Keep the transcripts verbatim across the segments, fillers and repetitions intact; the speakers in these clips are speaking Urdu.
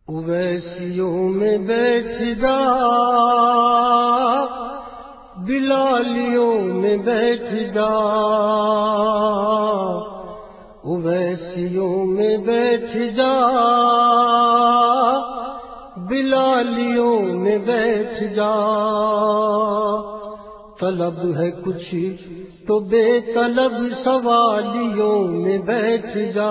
اویسیوں میں بیٹھ جا، بلالیوں میں بیٹھ جا، اویسیوں میں بیٹھ جا، بلالیوں میں بیٹھ جا۔ طلب ہے کچھ تو بے طلب سوالیوں میں بیٹھ جا،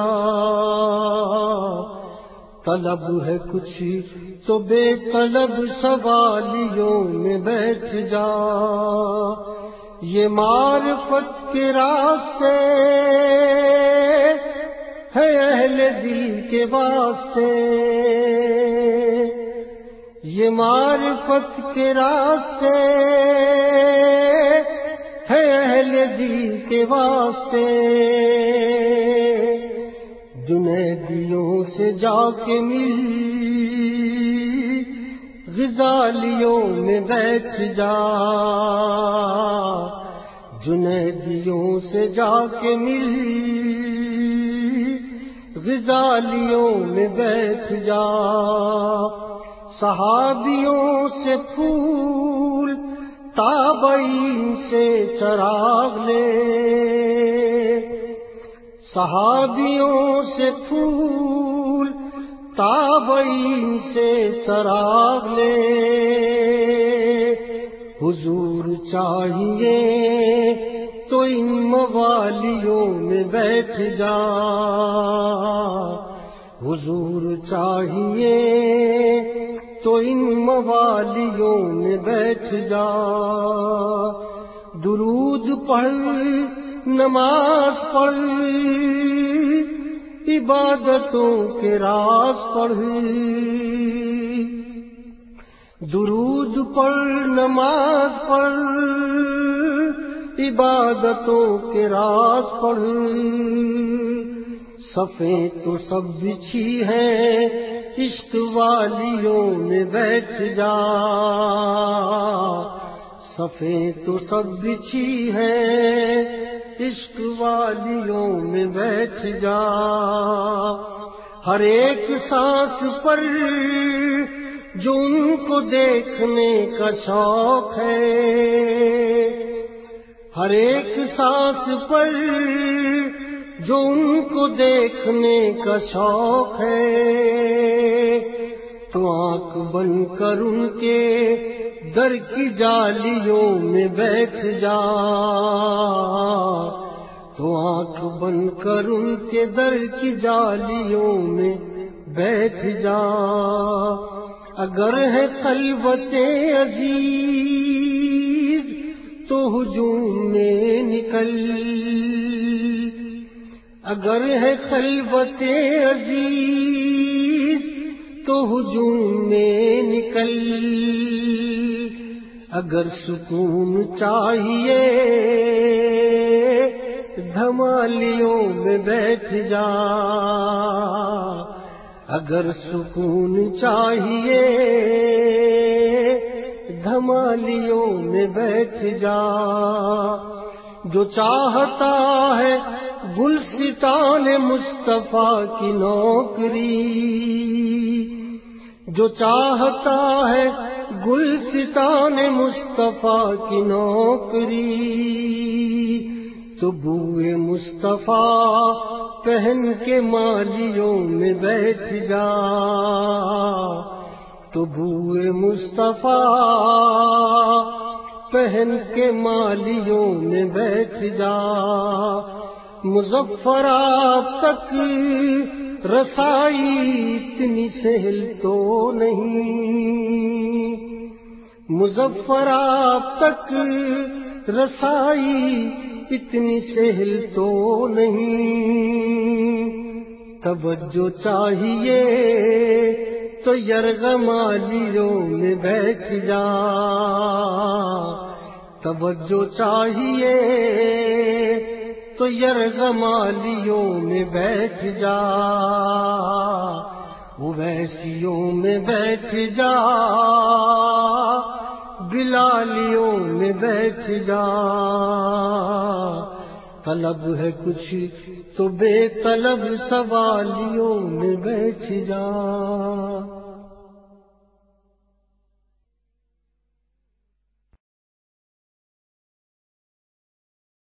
طلب ہے کچھ تو بے طلب سوالیوں میں بیٹھ جا۔ یہ معرفت کے راستے ہے اہل دل کے واسطے، یہ معرفت کے راستے ہے اہل دل کے واسطے۔ جنیدیوں سے جا کے مل، غزالیوں میں بیٹھ جا، جنیدیوں سے جا کے مل، غزالیوں میں بیٹھ جا۔ صحابیوں سے پھول، تابعین سے چراغ لے، صحابیوں سے پھول، تابعین سے چراغ لے۔ حضور چاہیے تو ان موالیوں میں بیٹھ جا، حضور چاہیے تو ان موالیوں میں بیٹھ جا۔ درود پڑھ، نماز پڑھ، عبادتوں کے راز پڑھ، درود پڑھ، نماز پڑھ، عبادتوں کے راز پڑھ۔ صفیں تو سب بچھی ہیں، عشق والیوں میں بیٹھ جا، صفیں تو سب بچھی ہیں، عشق والیوں میں بیٹھ جا۔ ہر ایک سانس پر جو ان کو دیکھنے کا شوق ہے، ہر ایک سانس پر جو ان کو دیکھنے کا شوق ہے، تو آنکھ بند کر ان کے در کی جالیوں میں بیٹھ جا، تو آنکھ بند کر ان کے در کی جالیوں میں بیٹھ جا۔ اگر ہے خلوت عزیز تو ہجوم میں نکل، اگر ہے خلوت عزیز تو ہجوم میں نکل، اگر سکون چاہیے دھمالیوں میں بیٹھ جا، اگر سکون چاہیے دھمالیوں میں بیٹھ جا۔ جو چاہتا ہے گلستان مصطفیٰ کی نوکری، جو چاہتا ہے گلستان مصطفیٰ کی نوکری، تو بوئے مصطفیٰ پہن کے مالیوں میں بیٹھ جا، تو بوئے مصطفیٰ پہن کے مالیوں میں بیٹھ جا۔ مظفرات تک رسائی اتنی سہل تو نہیں، مظفرات تک رسائی اتنی سہل تو نہیں۔ توجہ چاہیے تو یرغمالیوں میں بیٹھ جا، توجہ چاہیے تو یرغمالیوں میں بیٹھ جا، اویسیوں میں بیٹھ جا، بلالیوں میں بیٹھ جا۔ طلب ہے کچھ تو بے طلب سوالیوں میں بیٹھ جا۔